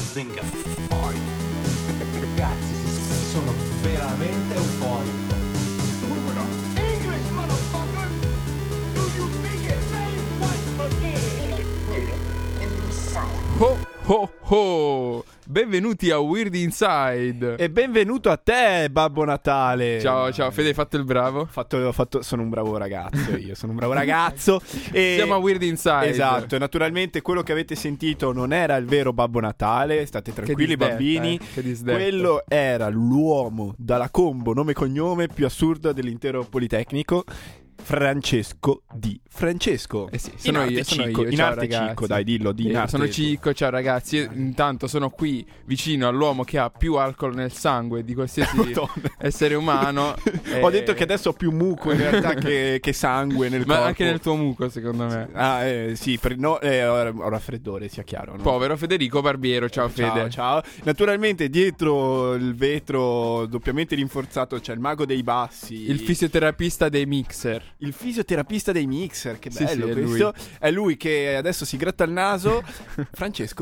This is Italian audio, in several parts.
Mazinga. Ragazzi, sono veramente euforico. English, motherfucker! Do you speak it? Say what? Ho ho ho! Benvenuti a Weird Inside. E benvenuto a te, Babbo Natale. Ciao, Fede, hai fatto il bravo? Sono un bravo ragazzo, io sono un bravo ragazzo. E... Siamo a Weird Inside. Esatto, e naturalmente quello che avete sentito non era il vero Babbo Natale, state tranquilli bambini. Che disdetta. Quello era l'uomo dalla combo nome e cognome più assurda dell'intero Politecnico. Francesco Di Francesco. Sì, sono io. In Ciao, arte ragazzi. Cicco, dai, dillo, in arte. Sono Cicco, ciao ragazzi. Io intanto sono qui vicino all'uomo che ha più alcol nel sangue di qualsiasi essere umano. Ho detto che adesso ho più muco in realtà che sangue nel corpo. Ma anche nel tuo muco, secondo me. Sì, ho raffreddore, sia chiaro, no? Povero Federico Barbiero, ciao Fede. Ciao. Naturalmente dietro il vetro doppiamente rinforzato c'è il mago dei bassi, Il fisioterapista dei mixer. il fisioterapista dei mixer, che Sì, bello sì, è questo. È lui che adesso si gratta il naso. Francesco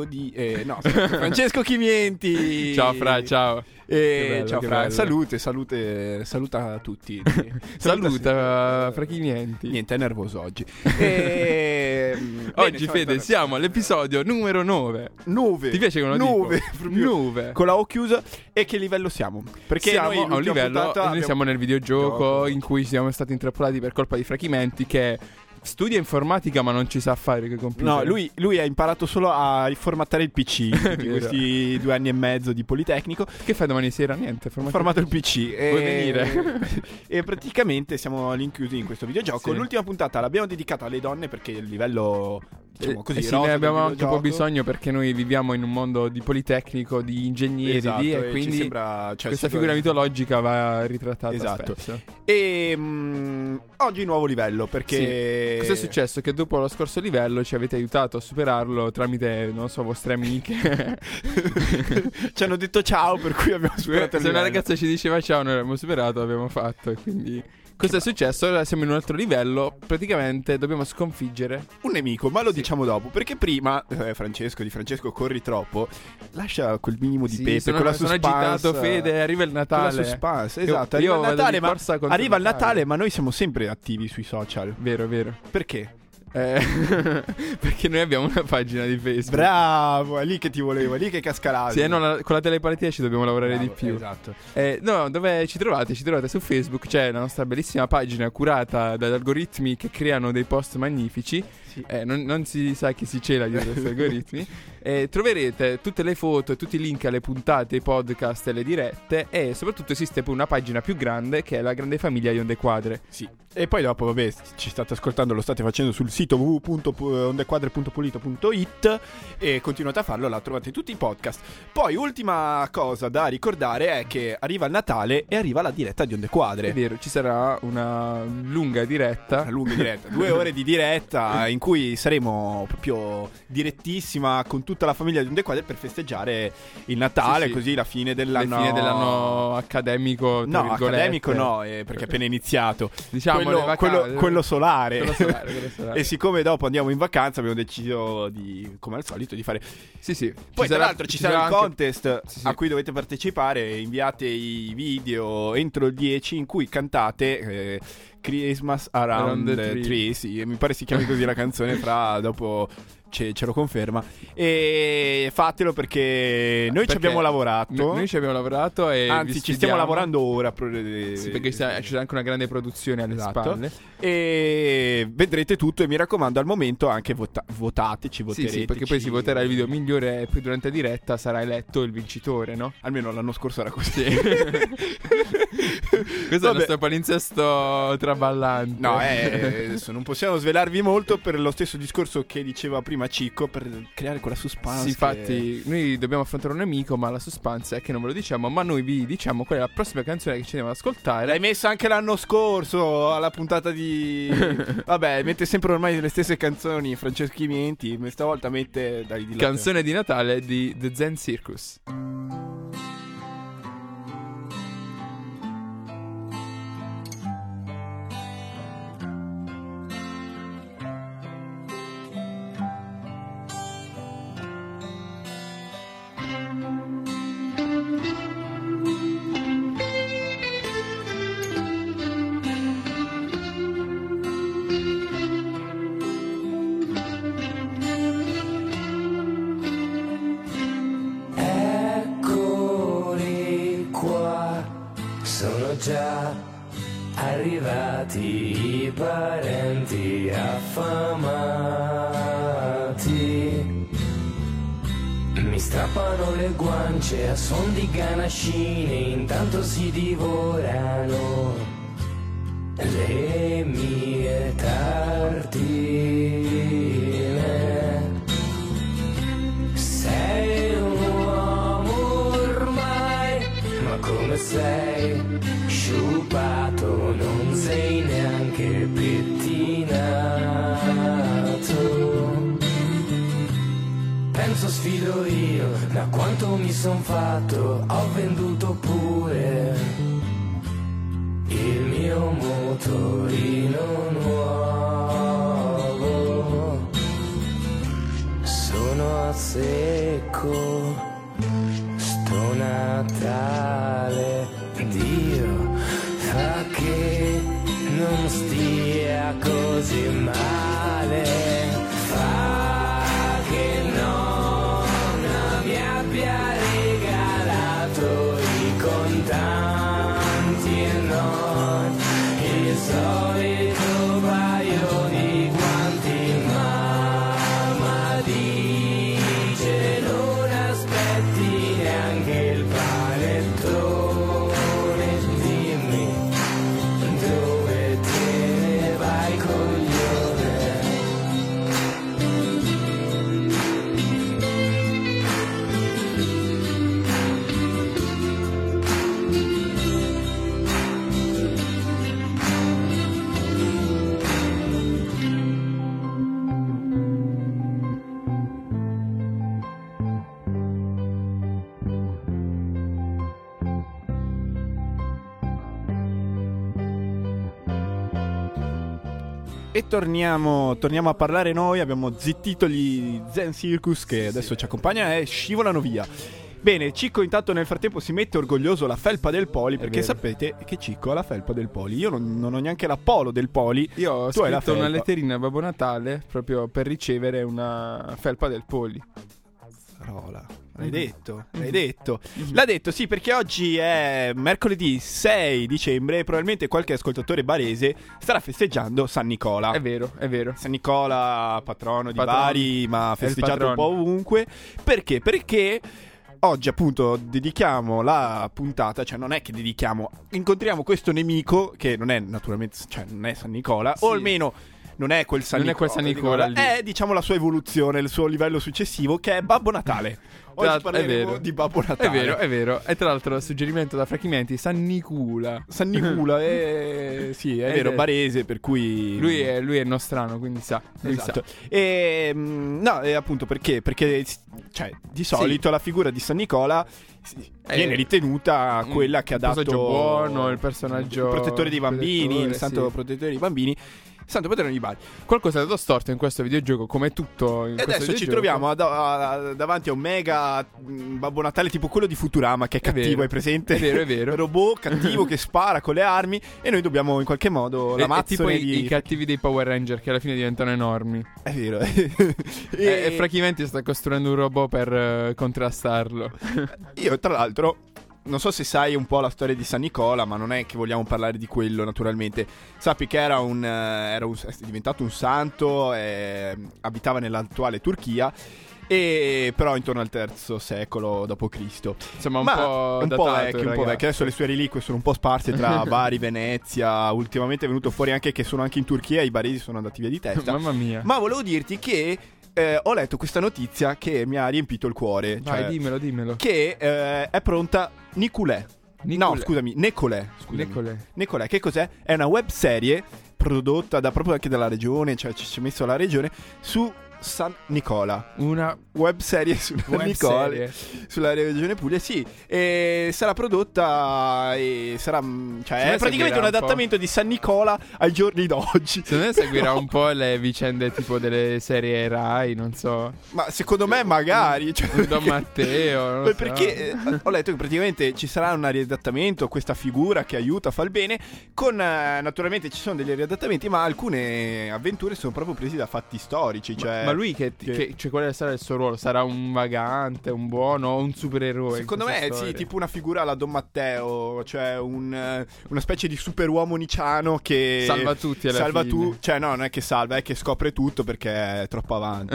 Chimienti. Ciao Fra, ciao. Che bello, Ciao che Fra, bello. saluta a tutti. Saluta Fra Chimienti. Niente, è nervoso oggi. Oggi Fede siamo all'episodio numero 9. 9. Ti piace come lo dico? 9. Con la O chiusa. E che livello siamo? Perché Siamo noi a un l'ultima livello. puntata Noi siamo nel videogioco in cui siamo stati intrappolati per colpa di Fra Chimenti, che studia informatica ma non ci sa fare con i computer. No, lui ha imparato solo a riformattare il PC in Vero. questi 2 anni e mezzo di Politecnico. Che fai domani sera? Niente, Ho formato il PC. Vuoi venire? E praticamente siamo rinchiusi in questo videogioco. Sì. L'ultima puntata l'abbiamo dedicata alle donne perché il livello, diciamo così, sì, rosa ne del abbiamo anche un po' videogioco. bisogno perché noi viviamo in un mondo di politecnico, di ingegneri Esatto, e e quindi ci sembra, questa figura mitologica va ritrattata Esatto. spesso. E oggi nuovo livello perché Cosa è successo? Che dopo lo scorso livello ci avete aiutato a superarlo tramite, non so, vostre amiche. ci hanno detto ciao, per cui abbiamo superato il Se una livello. ragazza ci diceva ciao, noi l'abbiamo superato, l'abbiamo fatto, e quindi cosa è successo? Ora siamo in un altro livello. Praticamente dobbiamo sconfiggere un nemico, ma lo diciamo dopo. Perché prima, Di Francesco corri troppo. Lascia quel minimo di pepe, sono quella agitato, suspense. Fede, arriva il Natale. Quella suspense, esatto. Io Arriva il vado Natale, di ma corsa contro arriva il Natale, ma noi siamo sempre attivi sui social. Vero. Perché? Perché noi abbiamo una pagina di Facebook. Bravo, è lì che ti volevo, è lì che cascalavi. Sì, no, con la telepatia ci dobbiamo lavorare di più. Esatto. No, dove ci trovate? Ci trovate su Facebook. C'è la nostra bellissima pagina curata dagli algoritmi che creano dei post magnifici. Sì. Non si sa chi si cela dietro questi algoritmi. Troverete tutte le foto e tutti i link alle puntate, ai podcast e alle dirette. E soprattutto esiste poi una pagina più grande che è la grande famiglia di Onde Quadre. Sì. E poi dopo, vabbè, ci state ascoltando, lo state facendo sul sito www.ondequadre.pulito.it e continuate a farlo, là trovate tutti i podcast. Poi ultima cosa da ricordare è che arriva il Natale e arriva la diretta di Onde Quadre. È vero, ci sarà una lunga diretta. Una lunga diretta, 2 ore di diretta in cui saremo proprio direttissima con tutta la famiglia di Onde Quadre per festeggiare il Natale, Sì. così la fine dell'anno. La fine dell'anno accademico. tra No, virgolette. accademico no, perché è appena iniziato. Diciamo Quello solare. Quello solare. E siccome dopo andiamo in vacanza abbiamo deciso di, come al solito, di fare. Sì. Poi tra l'altro ci sarà il anche- contest Sì. a cui dovete partecipare. Inviate i video entro il 10 in cui cantate Christmas Around the Tree. Sì, mi pare si chiami così la canzone. Fra dopo ce lo conferma. E fatelo perché noi ci abbiamo lavorato. Noi ci abbiamo lavorato e Anzi, vi ci stiamo sfidiamo. lavorando ora. Sì, perché c'è anche una grande produzione alle Esatto. spalle. E vedrete tutto. E mi raccomando, al momento anche votateci, voterete. Sì, perché poi si voterà il video migliore e poi durante la diretta sarà eletto il vincitore, no? Almeno l'anno scorso era così. Questo è il nostro palinsesto traballante. No, adesso non possiamo svelarvi molto per lo stesso discorso che diceva prima Cicco, per creare quella suspense. Sì, infatti noi dobbiamo affrontare un nemico, ma la suspense è che non ve lo diciamo, ma noi vi diciamo qual è la prossima canzone che ci andiamo ad ascoltare. L'hai messa anche l'anno scorso alla puntata di... Vabbè, mette sempre ormai le stesse canzoni Francesco Chimienti, ma stavolta mette... Canzone di Natale di The Zen Circus. già arrivati i parenti affamati. Mi strappano le guance a suon di ganascine, intanto si divorano le mie tartine. Sei un uomo ormai, ma come sei sciupato, non sei neanche pettinato. Penso sfido io, da quanto mi son fatto, ho venduto pure il mio motorino nuovo. Sono a secco, sto Natale, Dio fa che non stia così male, fa che nonna mi abbia regalato i contanti e non il solito paio di guanti. Mamma dice non aspetti neanche il panettone, dimmi dove te ne vai, coglione. E torniamo a parlare noi. Abbiamo zittito gli Zen Circus che adesso ci accompagnano e scivolano via. Bene, Cicco intanto nel frattempo si mette orgoglioso la felpa del Poli, perché sapete che Cicco ha la felpa del Poli. Io non ho neanche la polo del Poli. Io ho scritto una letterina a Babbo Natale proprio per ricevere una felpa del Poli. Rola. L'hai detto. L'ha detto, sì, perché oggi è mercoledì 6 dicembre e probabilmente qualche ascoltatore barese starà festeggiando San Nicola. È vero. San Nicola, patrono di Bari, ma festeggiato un po' ovunque. Perché? Perché oggi appunto dedichiamo la puntata, cioè non è che dedichiamo, incontriamo questo nemico che non è naturalmente, cioè non è San Nicola, sì. O almeno non è quel San Nicola, è diciamo la sua evoluzione, il suo livello successivo, che è Babbo Natale. Oggi parleremo di Babbo Natale. È vero. E tra l'altro suggerimento da Frachimenti, San Nicula. Sì, è vero, barese, per cui lui è nostrano, quindi sa. Esatto. E no, appunto perché cioè di solito la figura di San Nicola viene ritenuta quella che ha dato il personaggio buono, il personaggio protettore dei bambini, il santo protettore dei bambini, santo patrono di Bari. Qualcosa è stato storto in questo videogioco, come tutto in e adesso ci troviamo davanti a un mega Babbo Natale tipo quello di Futurama, che è cattivo, è presente? È vero. Robot cattivo che spara con le armi e noi dobbiamo in qualche modo è tipo i cattivi dei Power Ranger che alla fine diventano enormi. È vero. E Frachimenti sta costruendo un robot per contrastarlo. Io tra l'altro non so se sai un po' la storia di San Nicola, ma non è che vogliamo parlare di quello, naturalmente. Sappi che è diventato un santo, abitava nell'attuale Turchia, e però intorno al III secolo d.C. Insomma, un po' vecchio. Adesso le sue reliquie sono un po' sparse tra Bari, Venezia. Ultimamente è venuto fuori anche che sono anche in Turchia, i baresi sono andati via di testa. Mamma mia. Ma volevo dirti che ho letto questa notizia che mi ha riempito il cuore. Vai, dimmelo. Che è pronta Niculè. No, scusami, Necolè. Necolè, che cos'è? È una web serie prodotta proprio anche dalla regione, cioè ci ha messo la regione, su San Nicola. Una web serie sulla sulla regione Puglia, sì. E sarà prodotta e sarà, cioè è praticamente un adattamento di San Nicola ai giorni d'oggi. Secondo me seguirà un po' le vicende tipo delle serie Rai, non so. Ma secondo me magari, Don Matteo, non perché ho letto che praticamente ci sarà un riadattamento, questa figura che aiuta, fa il bene, con naturalmente ci sono degli riadattamenti, ma alcune avventure sono proprio presi da fatti storici, cioè Ma lui cioè, qual sarà il suo ruolo? Sarà un vagante, un buono o un supereroe? Secondo me sì, tipo una figura alla Don Matteo, cioè una specie di superuomo nicciano che salva tutti alla fine. Cioè no, non è che salva, è che scopre tutto perché è troppo avanti.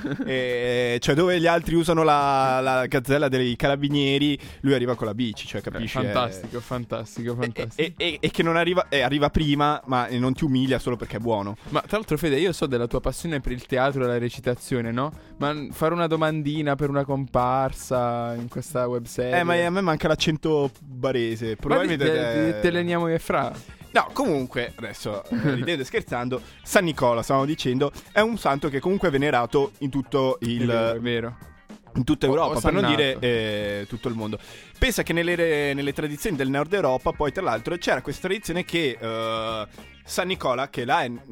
Cioè dove gli altri usano la gazzella dei carabinieri, lui arriva con la bici, cioè capisci? Fantastico. E che non arriva prima, ma non ti umilia solo perché è buono. Ma tra l'altro, Fede, io so della tua passione per il teatro e la recitazione, no? Ma fare una domandina per una comparsa in questa webserie? Ma a me manca l'accento barese. Probabilmente te leniamo e fra. No, comunque, adesso ridendo e scherzando, San Nicola, stavamo dicendo, è un santo che comunque è venerato in tutto è vero. In tutta Europa, per non dire tutto il mondo. Pensa che nelle tradizioni del nord Europa, poi tra l'altro c'era questa tradizione che San Nicola, che là è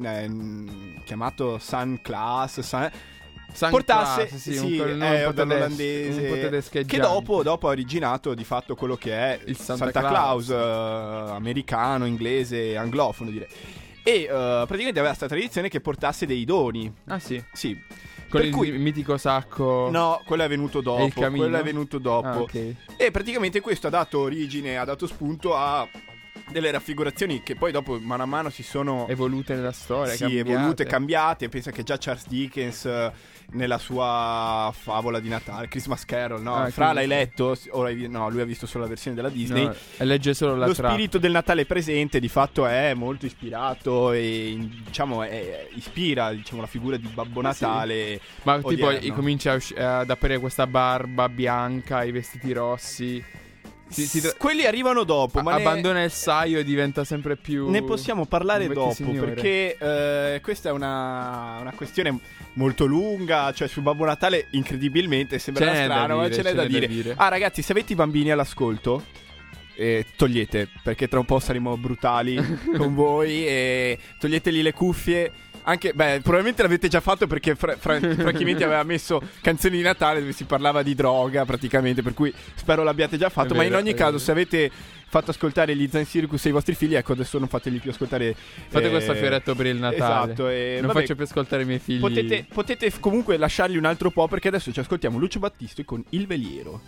chiamato San Claus, portasse Claus, sì, un po' olandese, che dopo ha originato di fatto quello che è il Santa Claus americano, inglese, anglofono direi. E praticamente aveva questa tradizione che portasse dei doni. Ah sì? Sì. Con il mitico sacco. No, quello è venuto dopo. Ah, okay. E praticamente questo ha dato spunto a delle raffigurazioni che poi dopo mano a mano si sono evolute nella storia. Sì, evolute, cambiate. Pensa che già Charles Dickens nella sua favola di Natale, Christmas Carol, no? Fra l'hai letto? No, lui ha visto solo la versione della Disney. No, legge solo la trama. Lo spirito del Natale presente di fatto è molto ispirato e diciamo ispira la figura di Babbo Natale. Sì. Ma tipo comincia ad apparire questa barba bianca, i vestiti rossi. Quelli arrivano dopo, ma abbandona il saio e diventa sempre più. Ne possiamo parlare dopo, signore. Perché questa è una questione molto lunga. Cioè, su Babbo Natale, incredibilmente sembra strano, ma ce n'è da dire. Ah, ragazzi, se avete i bambini all'ascolto, togliete, perché tra un po' saremo brutali con voi. E toglieteli le cuffie. Anche, probabilmente l'avete già fatto perché Franchimenti aveva messo canzoni di Natale dove si parlava di droga praticamente, per cui spero l'abbiate già fatto. Ma in ogni caso, se avete fatto ascoltare gli Zen Circus ai vostri figli, ecco, adesso non fategli più ascoltare. Fate questo fioretto per il Natale. Esatto. Non faccio più ascoltare i miei figli. Potete comunque lasciarli un altro po', perché adesso ci ascoltiamo Lucio Battisti con Il Veliero.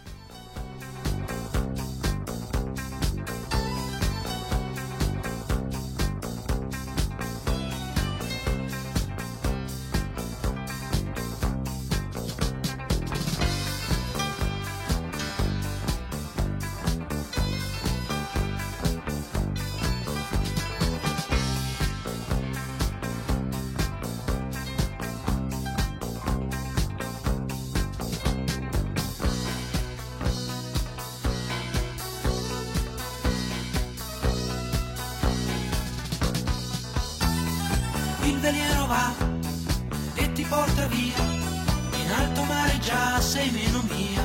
Il veliero va e ti porta via, in alto mare già sei meno mia.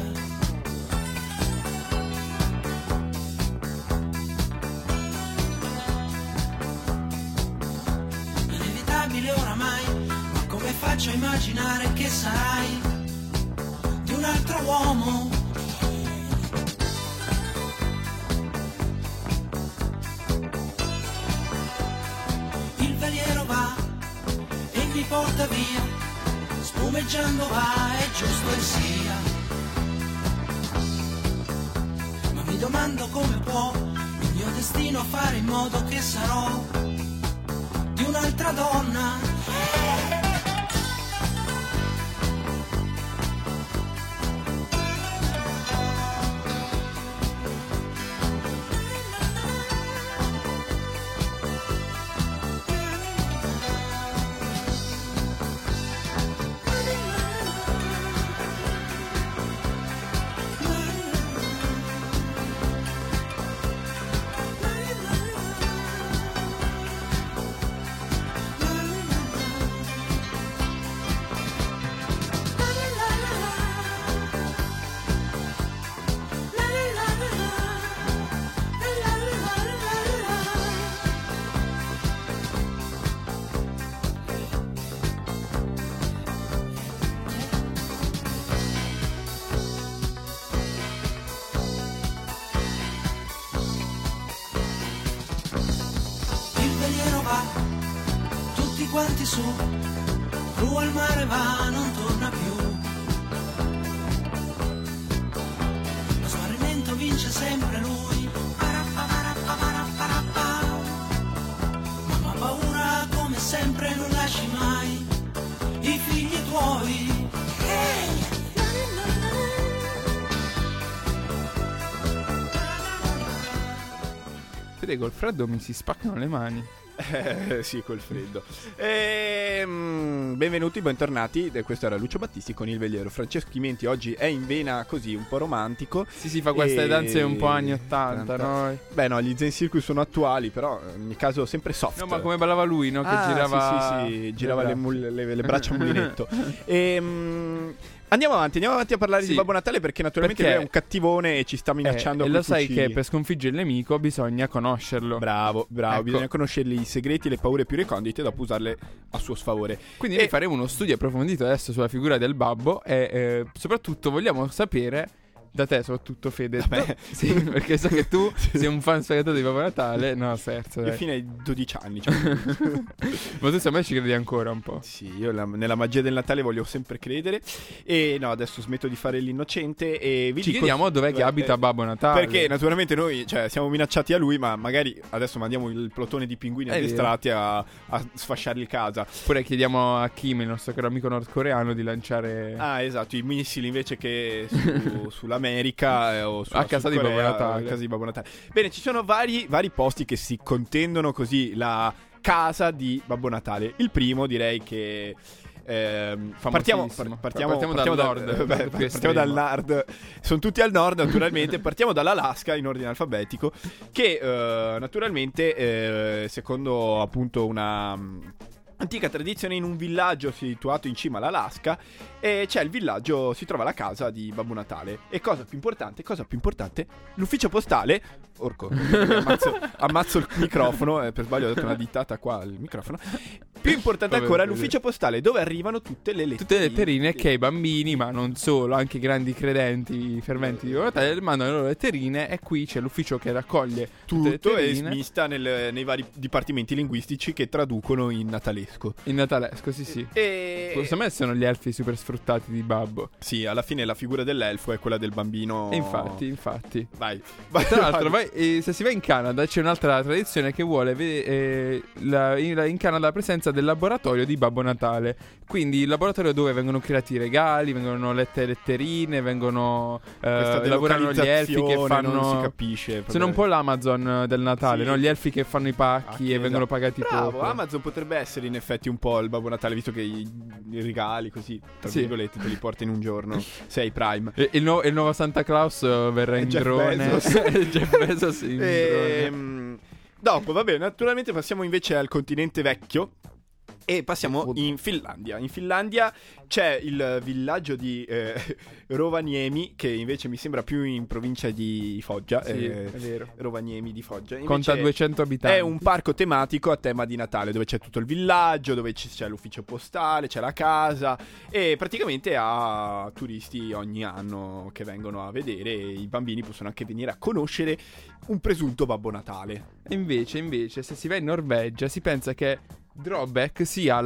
Inevitabile oramai, ma come faccio a immaginare che sarai di un altro uomo? Il veliero va e mi porta via, spumeggiando va, è giusto che sia. Ma mi domando come può il mio destino fare in modo che sarò di un'altra donna. Tutti quanti su, Giù al mare va, non torna più. Lo smarrimento vince sempre lui. Mamma paura come sempre, non lasci mai i figli tuoi. Fede, col freddo mi si spaccano le mani. Sì, col freddo. Benvenuti, bentornati. Questo era Lucio Battisti con Il Veliero. Francesco Chimenti oggi è in vena così un po' romantico. Sì, fa queste danze un po' anni 80, no? Beh no, gli Zen Circus sono attuali, però in ogni caso sempre soft. No, ma come ballava lui, no? Che girava... Sì, girava le braccia a mulinetto. Andiamo avanti a parlare di Babbo Natale perché naturalmente lui è un cattivone e ci sta minacciando e coi lo sai fucili. che per sconfiggere il nemico bisogna conoscerlo. Bravo, ecco. Bisogna conoscere i segreti e le paure più recondite e dopo usarle a suo sfavore. Quindi noi faremo uno studio approfondito adesso sulla figura del babbo e soprattutto vogliamo sapere da te, soprattutto Fede. Sì, perché so che tu sei un fan sfegatato di Babbo Natale. No, scherzo. Io fino ai 12 anni. Ma tu secondo me ci credi ancora un po'. Sì, io nella magia del Natale voglio sempre credere. E no, adesso smetto di fare l'innocente e vi ci dico, chiediamo dov'è che abita Babbo Natale. Perché naturalmente noi siamo minacciati a lui, ma magari adesso mandiamo il plotone di pinguini addestrati a sfasciargli casa. Oppure chiediamo a Kim, il nostro caro amico nordcoreano, di lanciare esatto, i missili invece che sull'America o a casa di Babbo Natale. A casa di Babbo Natale. Bene, ci sono vari posti che si contendono così la casa di Babbo Natale. Il primo direi che partiamo dal nord. Partiamo dal nord. Sono tutti al nord naturalmente. Partiamo dall'Alaska in ordine alfabetico, che naturalmente secondo appunto una antica tradizione, in un villaggio situato in cima all'Alaska, e c'è il villaggio, si trova la casa di Babbo Natale. E cosa più importante, l'ufficio postale. Orco, ammazzo il microfono, per sbaglio ho detto una dittata qua al microfono. Più importante ancora, l'ufficio postale dove arrivano tutte le letterine che i bambini, ma non solo, anche i grandi credenti, ferventi di Babbo Natale, mandano le loro letterine, e qui c'è l'ufficio che raccoglie tutto e smista nei vari dipartimenti linguistici che traducono in natalesco. In natalesco, sì. E secondo me sono gli elfi super sfruttati di Babbo. Sì, alla fine la figura dell'elfo è quella del bambino. E infatti. Vai. Tra l'altro, se si va in Canada c'è un'altra tradizione che vuole in Canada la presenza del laboratorio di Babbo Natale. Quindi il laboratorio dove vengono creati i regali, vengono lette letterine, vengono lavorano gli elfi che fanno, non si capisce. Sono un po' l'Amazon del Natale, sì. No? Gli elfi che fanno i pacchi e vengono pagati poco. Amazon potrebbe essere in effetti un po' il Babbo Natale, visto che i regali così, tra virgolette, te li porta in un giorno. Sei Prime. Il nuovo Santa Claus verrà in drone. Jeff Bezos in drone. Dopo, vabbè, naturalmente passiamo invece al continente vecchio. E passiamo in Finlandia. In Finlandia c'è il villaggio di Rovaniemi, che invece mi sembra più in provincia di Foggia. Sì, è vero. Rovaniemi di Foggia. Invece conta 200 abitanti. È un parco tematico a tema di Natale, dove c'è tutto il villaggio, dove c'è l'ufficio postale, c'è la casa, e praticamente ha turisti ogni anno che vengono a vedere, e i bambini possono anche venire a conoscere un presunto Babbo Natale. E invece, se si va in Norvegia, si pensa che Drawback sia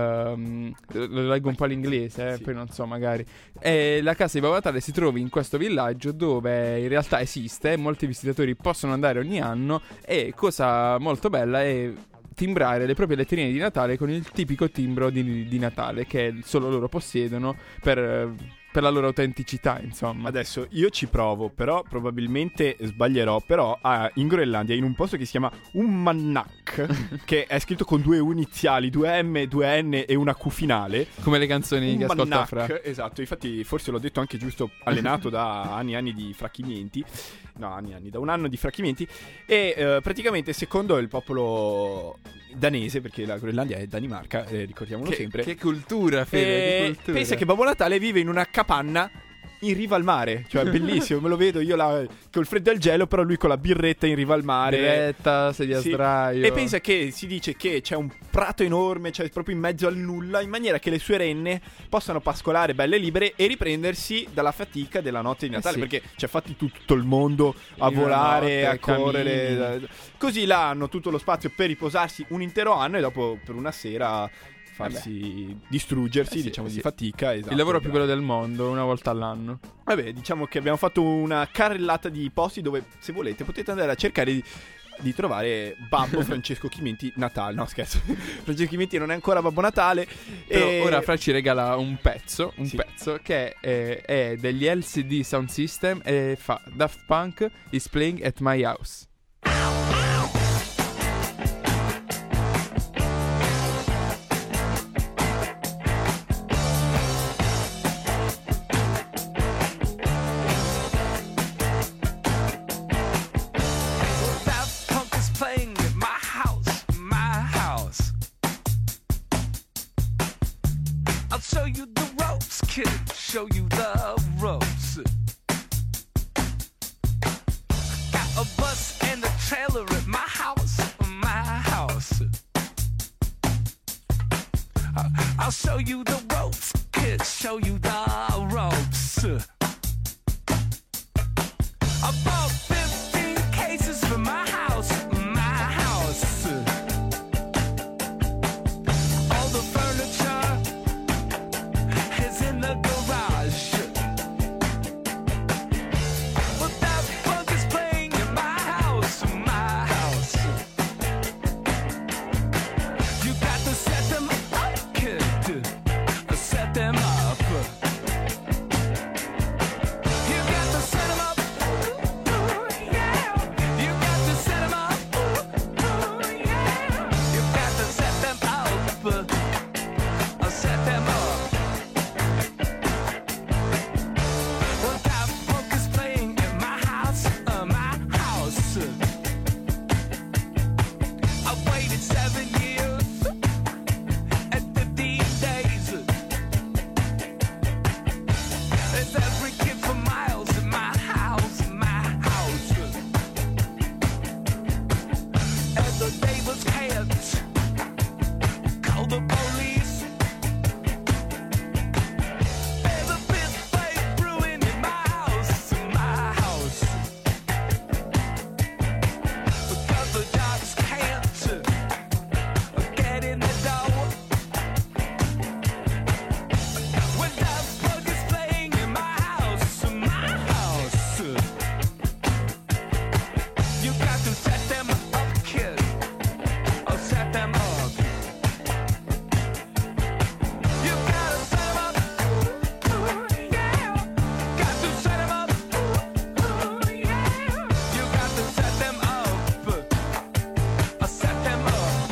lo leggo un po' l'inglese, sì. Poi non so, magari la casa di Babbo Natale si trovi in questo villaggio, dove in realtà esiste, molti visitatori possono andare ogni anno, e cosa molto bella è timbrare le proprie letterine di Natale con il tipico timbro di Natale che solo loro possiedono per la loro autenticità, insomma. Adesso io ci provo, però probabilmente sbaglierò. Però in Groenlandia, in un posto che si chiama Ummannak, che è scritto con 2 U iniziali, 2 M, 2 N e una Q finale, come le canzoni che ascolta Fra. Esatto, infatti forse l'ho detto anche giusto, allenato da anni di fracchimenti. No, da un anno di fracchimenti. E praticamente, secondo il popolo danese, perché la Groenlandia è Danimarca, ricordiamolo sempre. Che cultura, Fede, che cultura. Pensa che Babbo Natale vive in una capanna in riva al mare, cioè bellissimo, me lo vedo io là col freddo e il gelo, però lui con la birretta in riva al mare, birretta, sedia a sdraio. E pensa che si dice che c'è un prato enorme, cioè proprio in mezzo al nulla, in maniera che le sue renne possano pascolare belle libere e riprendersi dalla fatica della notte di Natale, perché c'è fatti tutto il mondo a volare, a correre, così là hanno tutto lo spazio per riposarsi un intero anno, e dopo per una sera farsi distruggersi, diciamo, di fatica. Esatto, il lavoro più bello del mondo, una volta all'anno. Vabbè, diciamo che abbiamo fatto una carrellata di posti dove, se volete, potete andare a cercare di trovare Babbo Francesco Chimenti Natale. No, scherzo. Francesco Chimenti non è ancora Babbo Natale. Però ora Fra ci regala un pezzo che è degli LCD Sound System e fa Daft Punk is playing at my house. Show you the ropes. Got a bus and a trailer at my house, I'll show you the ropes, kid, show you the ropes. I bought 15 cases for my house. All the furniture is in the garage. But that bug is playing in my house. You got to set them up, kid. Set them up. You got to set them up. Yeah. You got to set them up. Yeah. You got to set them up. Set them up. Well, that book is playing in my house. I waited 7 years and 15 days. There's every kid for miles in my house. And the neighbors can't call the police. There's a big fight brewing in my house. Because the dogs can't get in the door. When that bug is playing in my house. You got to set them up, kid. Set them up. You gotta set them up. Yeah. Got to set them up. Yeah. You got to set them up. Set them up.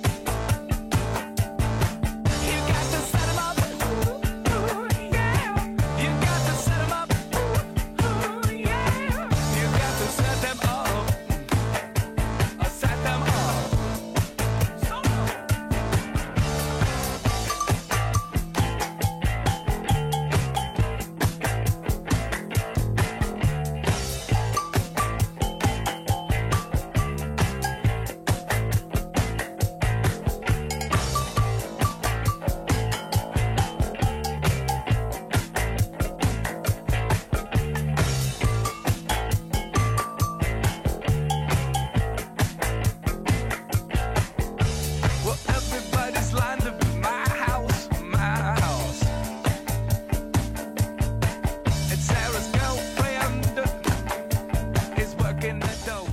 You got to set them up. Yeah. You got to set them up. Yeah. You got to set them up. Set them up. Well, everybody's lined up in my house. And Sarah's girlfriend is working the door.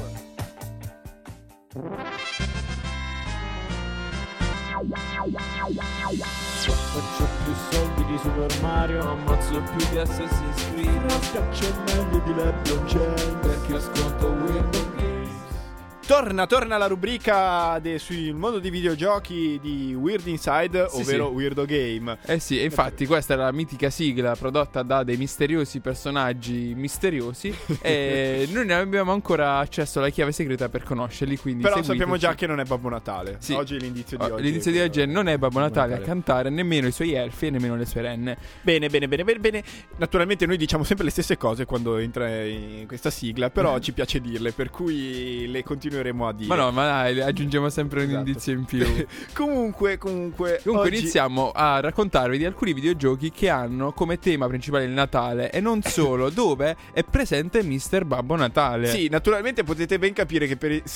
Faccio più soldi di Super Mario, Ammazzo più di Assassin's Creed, scaccio meglio di LeBron James. perché ascolto Weirdo Games. Torna la rubrica sul mondo dei videogiochi di Weird Inside, Sì, ovvero sì. Weirdo Game. Eh sì, e infatti questa è la mitica sigla prodotta da dei misteriosi personaggi misteriosi e noi non abbiamo ancora accesso alla chiave segreta per conoscerli, quindi Però seguiteci. sappiamo già che non è Babbo Natale. Sì. Oggi è l'indizio di oggi. L'indizio di oggi è non è Babbo Natale a Natale. cantare nemmeno i suoi elfi e nemmeno le sue renne. Bene. Naturalmente noi diciamo sempre le stesse cose quando entra in questa sigla, però ci piace dirle, per cui le continueremo a dire. Ma no, ma dai, aggiungiamo sempre un Esatto. indizio in più. Comunque oggi iniziamo a raccontarvi di alcuni videogiochi che hanno come tema principale il Natale e non solo, dove è presente Mr. Babbo Natale. Sì, naturalmente potete ben capire che se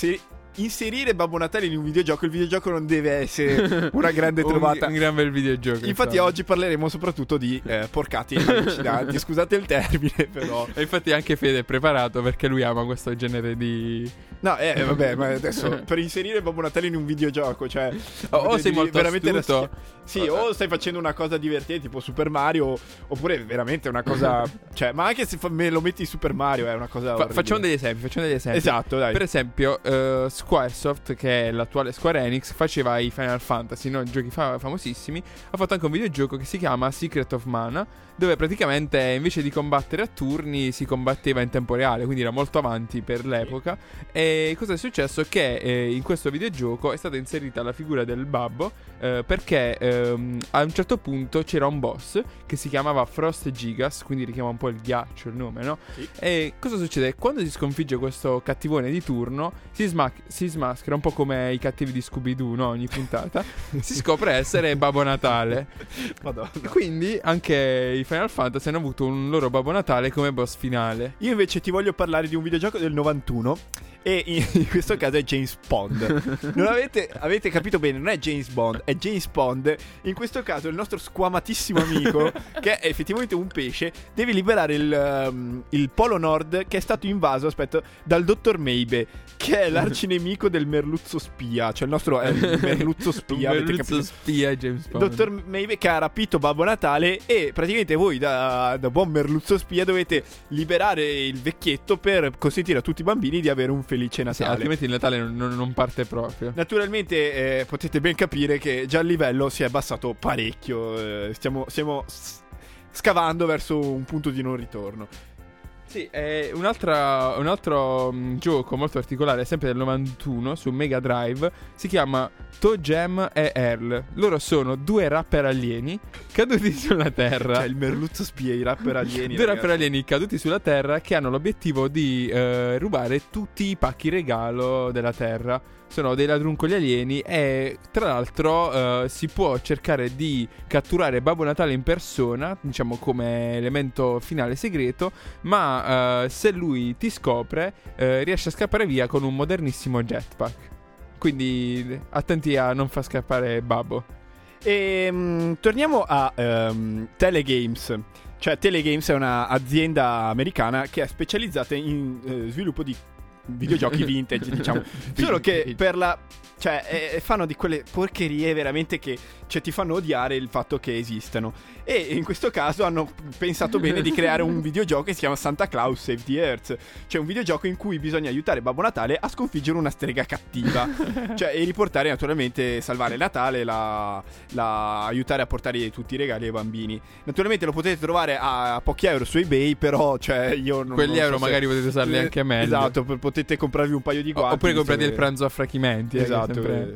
inserire Babbo Natale in un videogioco, il videogioco non deve essere una grande trovata. Un gran bel videogioco. Infatti oggi parleremo soprattutto di porcati allucinanti. Scusate il termine, però. E infatti anche Fede è preparato perché lui ama questo genere di... No, vabbè, ma adesso per inserire Babbo Natale in un videogioco, cioè o sei molto veramente astuto. Sì, o stai facendo una cosa divertente tipo Super Mario, oppure veramente una cosa, cioè, ma anche se me lo metti in Super Mario è una cosa orribile. Facciamo degli esempi. Esatto, dai. Per esempio, Squaresoft, che è l'attuale Square Enix, faceva i Final Fantasy, no? Giochi famosissimi. Ha fatto anche un videogioco che si chiama Secret of Mana, dove praticamente invece di combattere a turni si combatteva in tempo reale, quindi era molto avanti per l'epoca. E cosa è successo? Che in questo videogioco è stata inserita la figura del babbo, perché a un certo punto c'era un boss che si chiamava Frost Gigas, quindi richiama un po' il ghiaccio il nome, no? Sì. E cosa succede? Quando si sconfigge questo cattivone di turno si smaschera un po' come i cattivi di Scooby-Doo, no? Ogni puntata si scopre essere Babbo Natale. Madonna. Quindi anche i Final Fantasy hanno avuto un loro Babbo Natale come boss finale. Io invece ti voglio parlare di un videogioco del 91 e in questo caso è James Bond. Non avete capito bene, non è James Bond, è James Bond. In questo caso il nostro squamatissimo amico, che è effettivamente un pesce, deve liberare il Polo Nord, che è stato invaso, dal Dottor Maybe, che è l'arcinemico del merluzzo spia. Cioè il nostro è il merluzzo spia. Merluzzo spia James Bond. Dottor Maybe che ha rapito Babbo Natale, e praticamente voi da buon merluzzo spia dovete liberare il vecchietto per consentire a tutti i bambini di avere un felice Natale. Sì, altrimenti il Natale non parte proprio. Naturalmente potete ben capire che già il livello si è abbassato parecchio. Stiamo scavando verso un punto di non ritorno. Sì, un altro gioco molto particolare, sempre del 91, su Mega Drive, si chiama ToeJam e Earl. Loro sono due rapper alieni caduti sulla Terra. Cioè il merluzzo spia, i rapper alieni. Due rapper alieni caduti sulla Terra che hanno l'obiettivo di rubare tutti i pacchi regalo della Terra. Sono dei ladruncoli alieni e tra l'altro si può cercare di catturare Babbo Natale in persona, diciamo come elemento finale segreto, ma se lui ti scopre riesce a scappare via con un modernissimo jetpack. Quindi attenti a non far scappare Babbo. E torniamo a Telegames. Cioè Telegames è un'azienda americana che è specializzata in sviluppo di videogiochi vintage, diciamo. Solo che fanno di quelle porcherie veramente che ti fanno odiare il fatto che esistano. E in questo caso hanno pensato bene di creare un videogioco che si chiama Santa Claus Save the Earth. Cioè un videogioco in cui bisogna aiutare Babbo Natale a sconfiggere una strega cattiva. E riportare naturalmente, salvare Natale, aiutare a portare tutti i regali ai bambini. Naturalmente lo potete trovare a pochi euro su eBay, però io non Quegli non euro so magari potete usarli anche meglio. Esatto, potete comprarvi un paio di guanti. Oppure comprate il pranzo a Frachimenti. Esatto.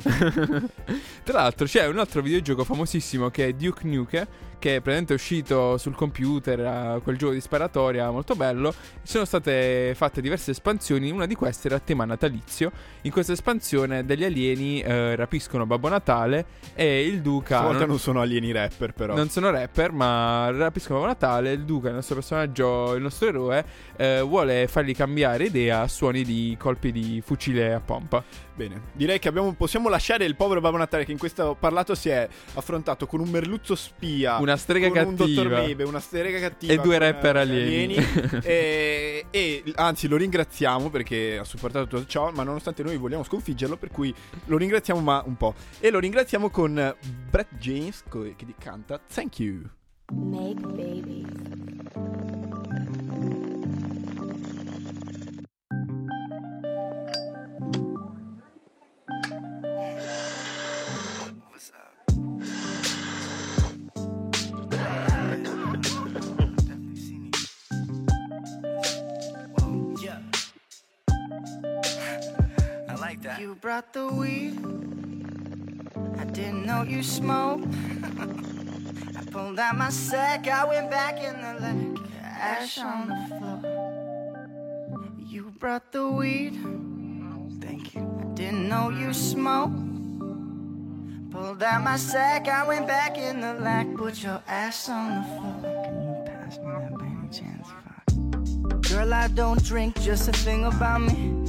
Tra l'altro c'è un altro videogioco famosissimo che è Duke Nukem, che è praticamente uscito sul computer, quel gioco di sparatoria molto bello. Sono state fatte diverse espansioni, una di queste era a tema natalizio. In questa espansione degli alieni rapiscono Babbo Natale e il Duca... Stavolta non sono alieni rapper, però. Non sono rapper, ma rapiscono Babbo Natale. Il Duca, il nostro personaggio, il nostro eroe, vuole fargli cambiare idea a suoni di colpi di fucile a pompa. Bene, direi che possiamo lasciare il povero Babbo Natale, che in questo parlato si è affrontato con un merluzzo spia, una strega con cattiva, un Dottor Maybe, una strega cattiva e due rapper alieni. e anzi lo ringraziamo perché ha supportato tutto ciò, ma nonostante noi vogliamo sconfiggerlo, per cui lo ringraziamo ma un po'. E lo ringraziamo con Brett James che canta Thank You. Make babies. You brought the weed. I didn't know you smoked. I pulled out my sack. I went back in the lake. Ash on the floor. You brought the weed. Thank you. I didn't know you smoked. Pulled out my sack. I went back in the lake. Put your ass on the floor. Can you pass me that by any chance? Girl, I don't drink. Just a thing about me.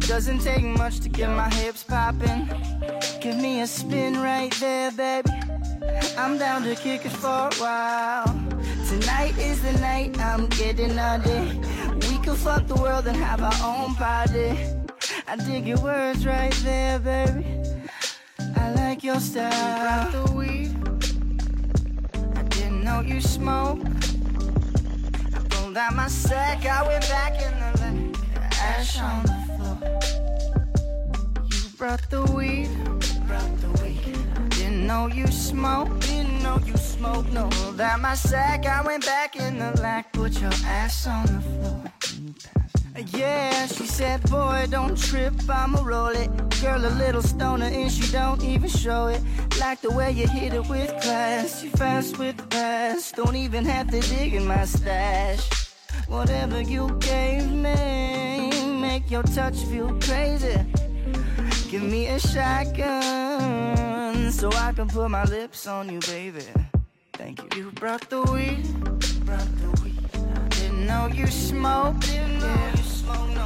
Doesn't take much to get my hips popping. Give me a spin right there, baby. I'm down to kick it for a while. Tonight is the night, I'm getting naughty. We could fuck the world and have our own party. I dig your words right there, baby. I like your style. You brought the weed. I didn't know you smoked. I pulled out my sack, I went back in the lake. Ash on the floor. You brought the weed. Didn't know you smoked. No. Pulled out my sack, I went back in the lack. Put your ass on the floor. Yeah, she said, boy, don't trip, I'ma roll it. Girl, a little stoner and she don't even show it. Like the way you hit it with class. You fast with the pass. Don't even have to dig in my stash. Whatever you gave me, make your touch feel crazy. Give me a shotgun so I can put my lips on you, baby. Thank you. You brought the weed. Didn't know you smoked. No.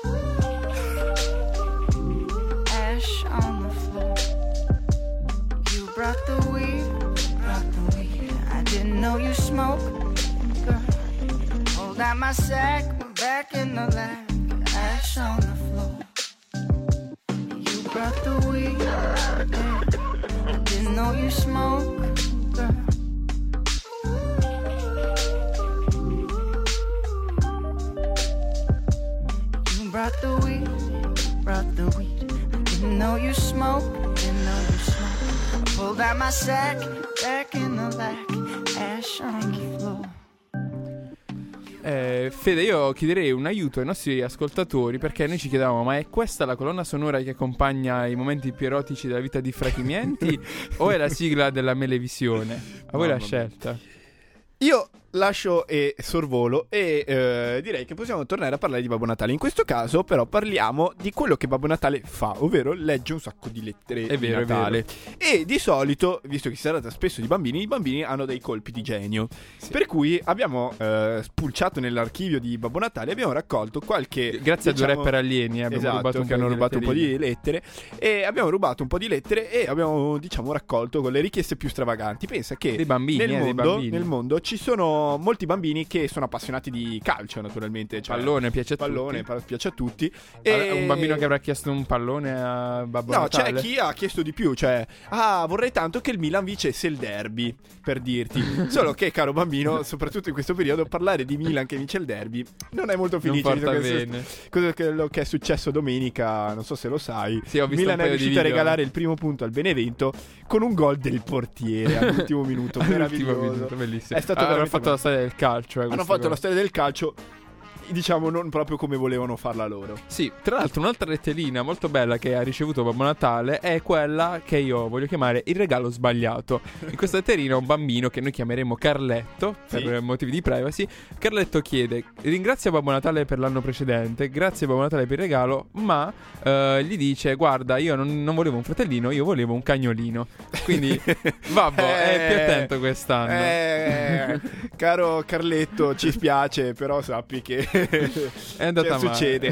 Ash on the floor. You brought the weed. I didn't know you smoked. Girl, hold out my sack, we're back in the lab. Ash on the floor. You brought the weed. I didn't know you smoked. Girl. Brought the weed. I didn't know you smoked. I pulled out my sack, back in the lack, ash on the floor. Fede, io chiederei un aiuto ai nostri ascoltatori, perché noi ci chiedevamo: ma è questa la colonna sonora che accompagna i momenti più erotici della vita di Frachimienti o è la sigla della Melevisione? A voi la scelta. Io lascio e sorvolo e direi che possiamo tornare a parlare di Babbo Natale. In questo caso però parliamo di quello che Babbo Natale fa, ovvero legge un sacco di lettere di Natale. E di solito, visto che si tratta spesso di bambini, i bambini hanno dei colpi di genio. Sì. Per cui abbiamo spulciato nell'archivio di Babbo Natale, abbiamo raccolto qualche... Grazie a due rapper alieni che hanno rubato un po' di lettere. E abbiamo rubato un po' di lettere e abbiamo, raccolto con le richieste più stravaganti. Pensa che dei bambini, nel mondo ci sono molti bambini che sono appassionati di calcio, naturalmente. Cioè, pallone piace a tutti. E un bambino che avrà chiesto un pallone a Babbo Natale? No, c'è chi ha chiesto di più. Cioè, vorrei tanto che il Milan vincesse il derby, per dirti. Solo che, caro bambino, soprattutto in questo periodo, parlare di Milan che vince il derby non è molto felice. Non porta bene. Quello che è successo domenica, non so se lo sai. Sì, ho visto Milan è riuscito a regalare il primo punto al Benevento con un gol del portiere all'ultimo minuto. Meraviglioso. Bellissimo. È stato fatto la storia del calcio. Hanno fatto la storia del calcio, non proprio come volevano farla loro. Sì, tra l'altro un'altra letterina molto bella che ha ricevuto Babbo Natale è quella che io voglio chiamare il regalo sbagliato. In questa letterina un bambino che noi chiameremo Carletto, per motivi di privacy. Carletto chiede: ringrazia Babbo Natale per l'anno precedente, grazie Babbo Natale per il regalo, ma gli dice: guarda, io non volevo un fratellino, io volevo un cagnolino. Quindi babbo, è più attento quest'anno. Caro Carletto, ci spiace, però sappi che è andata male. Succede.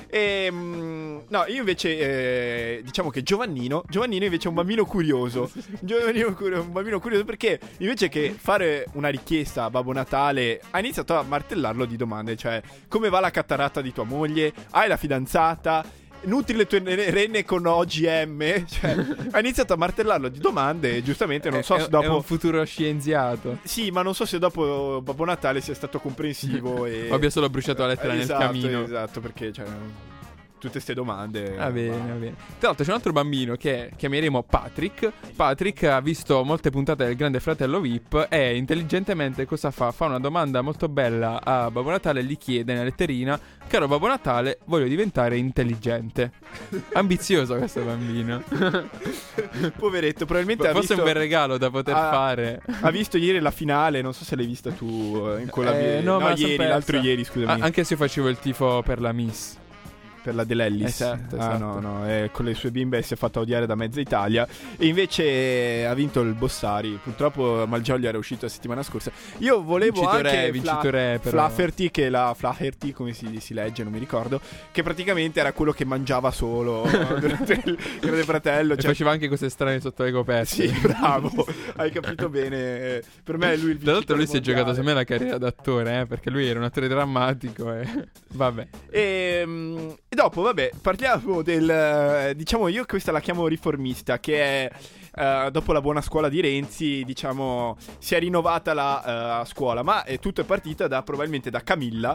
No, io invece che Giovannino invece è un bambino curioso. Un bambino curioso perché invece che fare una richiesta a Babbo Natale ha iniziato a martellarlo di domande. Cioè, come va la cattarata di tua moglie? Hai la fidanzata? Nutri le tue renne con OGM? Cioè, ha iniziato a martellarlo di domande e giustamente non so se dopo... È un futuro scienziato. Sì, ma non so se dopo Babbo Natale sia stato comprensivo e... O abbia solo bruciato la lettera nel camino. Esatto, perché tutte queste domande. Va bene. Tra l'altro c'è un altro bambino che chiameremo Patrick. Patrick ha visto molte puntate del Grande Fratello VIP e intelligentemente cosa fa? Fa una domanda molto bella a Babbo Natale e gli chiede nella letterina: caro Babbo Natale, voglio diventare intelligente. Ambizioso questo bambino. Poveretto, probabilmente ha visto... Forse è un bel regalo da poter fare. Ha visto ieri la finale, non so se l'hai vista tu in quella no, ieri, l'altro ieri, scusami. Anche se io facevo il tifo per la Miss. per la dell'Ellis. Esatto. No, con le sue bimbe si è fatta odiare da mezza Italia e invece ha vinto il Bossari. Purtroppo Malgioglio era uscito la settimana scorsa. Io volevo vincitore però. Flaherty, che la Flaherty, come si legge, non mi ricordo, che praticamente era quello che mangiava solo durante il Grande Fratello, e faceva anche cose strane sotto le coperte. Sì, bravo, hai capito bene. Per me è lui il Tra l'altro lui si è mondiale. giocato secondo me la carriera d'attore, perché lui era un attore drammatico e vabbè. E dopo, vabbè, parliamo del diciamo, io questa la chiamo riformista, che è dopo la buona scuola di Renzi, diciamo, si è rinnovata la scuola, ma tutto è partito probabilmente da Camilla,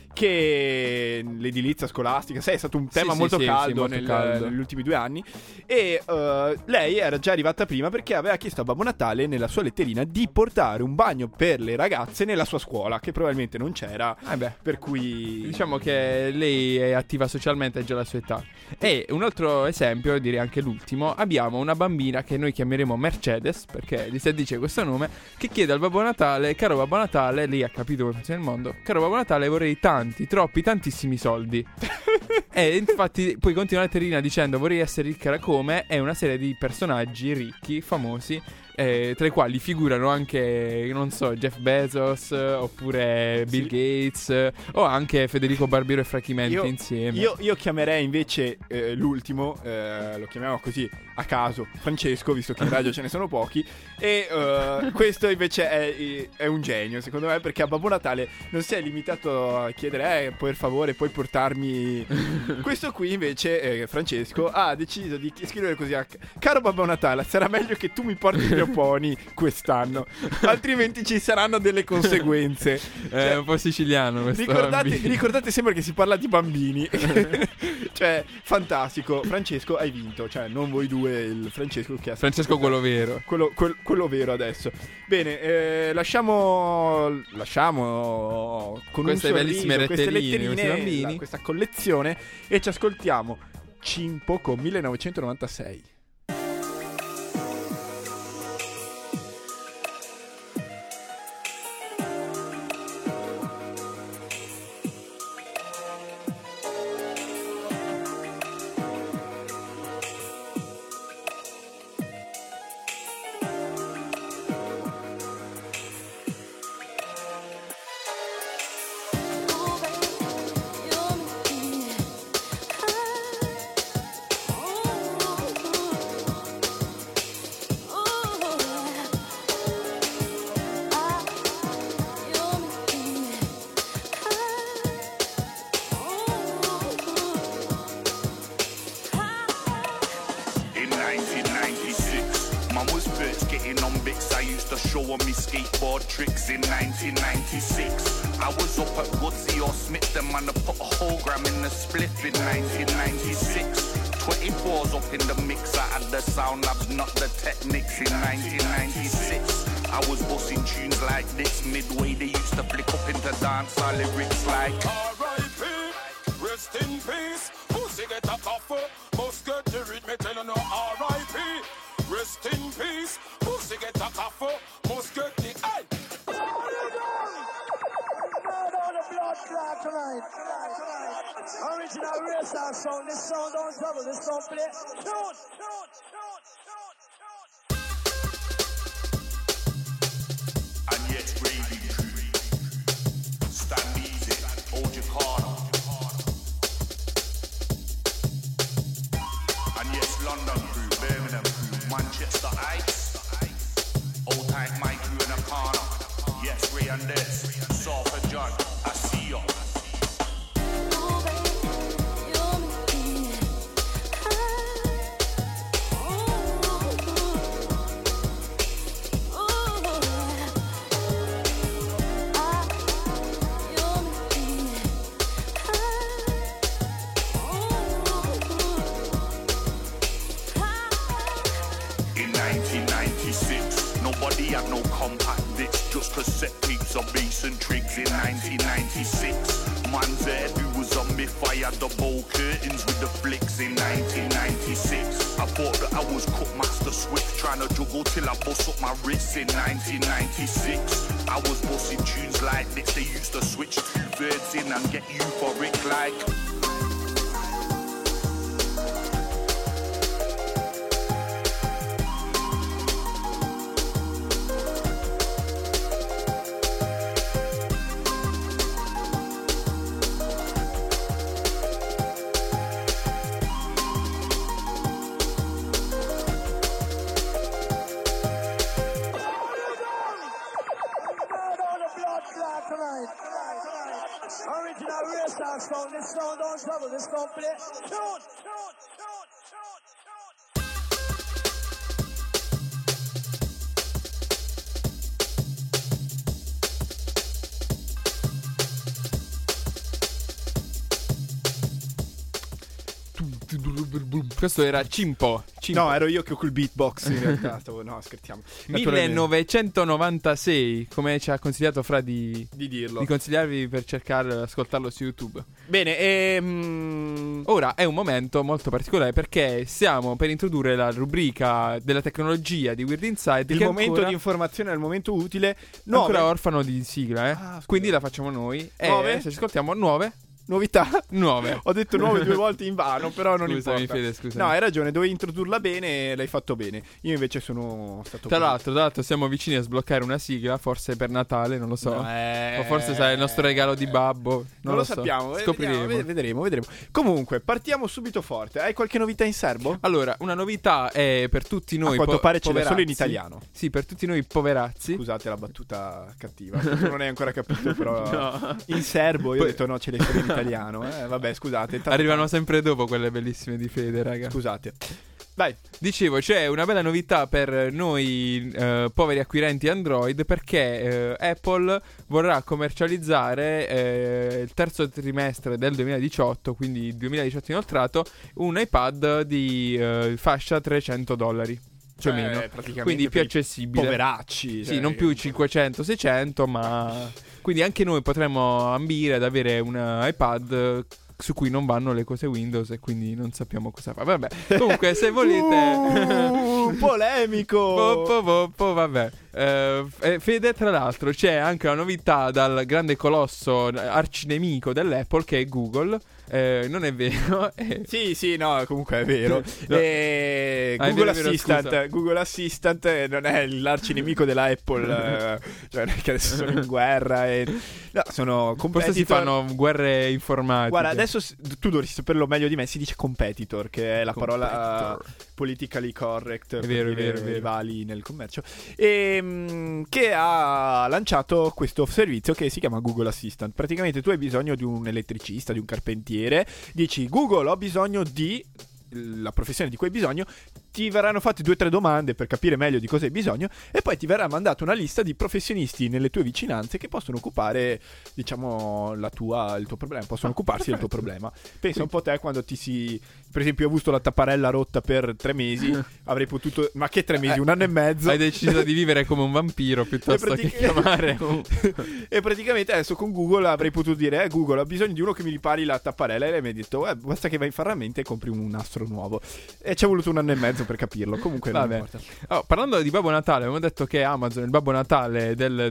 che l'edilizia scolastica, sai, è stato un tema molto caldo negli ultimi 2 anni. E lei era già arrivata prima perché aveva chiesto a Babbo Natale nella sua letterina di portare un bagno per le ragazze nella sua scuola, che probabilmente non c'era, per cui diciamo che lei è attiva socialmente, è già la sua età. E un altro esempio, direi anche l'ultimo, abbiamo una bambina che noi chiameremo Mercedes, perché gli si dice questo nome, che chiede al Babbo Natale: caro Babbo Natale, lei ha capito come funziona il mondo, caro Babbo Natale, vorrei tantissimi soldi. E infatti poi continua la letterina dicendo: vorrei essere ricca come, è una serie di personaggi ricchi, famosi, tra i quali figurano anche, non so, Jeff Bezos, oppure Bill Gates, o anche Federico Barbiero e Franchi Menti insieme. Io chiamerei invece l'ultimo, lo chiamiamo così a caso, Francesco, visto che in radio ce ne sono pochi. E questo invece è un genio, secondo me, perché a Babbo Natale non si è limitato a chiedere per favore puoi portarmi questo qui. Invece Francesco ha deciso di scrivere così: caro Babbo Natale, sarà meglio che tu mi porti gli oponi quest'anno, altrimenti ci saranno delle conseguenze. È un po' siciliano questo. Ricordate sempre che si parla di bambini. Cioè, fantastico. Francesco, hai vinto. Cioè, non voi due, il Francesco che ha Francesco quello vero. Quello vero adesso. Bene, lasciamo con queste un bellissime sorriso queste retteline, questi letterine, bambini, questa collezione, e ci ascoltiamo Cimpo con 1996. On me skateboard tricks in 1996. I was up at Woodsy or Smith, them man put a whole gram in the spliff in 1996. 24s up in the mix, I had the sound labs, not the technics in 1996. I was busting tunes like this, midway they used to flick up into dancehall lyrics like R.I.P. Rest in peace. Pussy get a coffee, must get the rhythm, me tell you no R.I.P. Rest in peace. Pussy get a coffee, must get the eye. Tonight. Original racer sound. This sound don't trouble. This don't play. And yet raving crew. Stand easy, hold your corner. And yes, London crew, Birmingham crew, Manchester Ice. Old time my crew in a corner. Yes, Ray and Des, Saul and John, I see you. In 1996, nobody had no compact discs, just cassette tapes of bass and trigs. In 1996, man's head who was on me fire the bowl curtains with the flicks. In 1996, I thought that I was Cut Master Swift, trying to juggle till I bust up my wrists. In 1996, I was busting tunes like this. They used to switch 2/3 in and get euphoric like. sound, this sound don't trouble, this complete. Tune. Questo era Cimpo. No, ero io che ho col beatbox in realtà. No, scherziamo. 1996, come ci ha consigliato Fra di dirlo. Di consigliarvi per cercare ascoltarlo su YouTube. Bene, ora è un momento molto particolare perché stiamo per introdurre la rubrica della tecnologia di Weird Inside. Il che momento ancora, di informazione, il momento utile. Ancora orfano di sigla, Ah, quindi la facciamo noi. Nuove? E se ci ascoltiamo nuove. Novità? Nuove. Ho detto nuove 2 volte in vano, però non Scusami, importa. Fede, scusami. No, hai ragione, dovevi introdurla bene e l'hai fatto bene. Io invece sono stato Tra l'altro siamo vicini a sbloccare una sigla, forse per Natale, non lo so. O forse sarà il nostro regalo di babbo. Non lo so. sappiamo, Scopriremo. vedremo. Comunque, partiamo subito forte. Hai qualche novità in serbo? Allora, una novità è per tutti noi A quanto pare ce l'è solo in poverazzi. italiano. Sì, per tutti noi poverazzi. Scusate la battuta cattiva. Tu non hai ancora capito, però No. in serbo io ho detto no, ce l'hai solo in italiano. Vabbè, scusate. Arrivano sempre dopo quelle bellissime di Fede, raga. Scusate. Vai. Dicevo, c'è una bella novità per noi poveri acquirenti Android perché Apple vorrà commercializzare il terzo trimestre del 2018, quindi il 2018 inoltrato, un iPad di fascia $300. Più o meno, quindi più accessibile. Poveracci. Sì, non più 500-600, ma quindi anche noi potremmo ambire ad avere un iPad su cui non vanno le cose Windows e quindi non sappiamo cosa fare. Vabbè, comunque se volete polemico. Vabbè. Fede, tra l'altro c'è anche una novità dal grande colosso arcinemico dell'Apple che è Google. Non è vero? Sì, no, comunque è vero. No. Google, vero, Assistant, Google Assistant non è l'arcinemico della Apple, cioè non è che adesso sono in guerra no, sono competitor. Forse si fanno guerre informatiche. Guarda, adesso tu dovresti saperlo meglio di me, si dice competitor, che è la parola politically correct per dire rivali nel commercio, e che ha lanciato questo servizio che si chiama Google Assistant. Praticamente tu hai bisogno di un elettricista, di un carpentiere, dici Google ho bisogno di la professione di cui hai bisogno, ti verranno fatte 2 o 3 domande per capire meglio di cosa hai bisogno e poi ti verrà mandata una lista di professionisti nelle tue vicinanze che possono occupare, diciamo, il tuo problema, possono occuparsi del tuo problema. Pensa un po' te quando per esempio ho avuto la tapparella rotta per 3 mesi, avrei potuto, ma che 3 mesi, 1 anno e mezzo. Hai deciso di vivere come un vampiro piuttosto che chiamare e praticamente adesso con Google avrei potuto dire Google ho bisogno di uno che mi ripari la tapparella, e lei mi ha detto basta che vai in ferramenta e compri un nastro nuovo, e ci è voluto 1 anno e mezzo per capirlo. Comunque non importa. Parlando di Babbo Natale, abbiamo detto che Amazon, il Babbo Natale del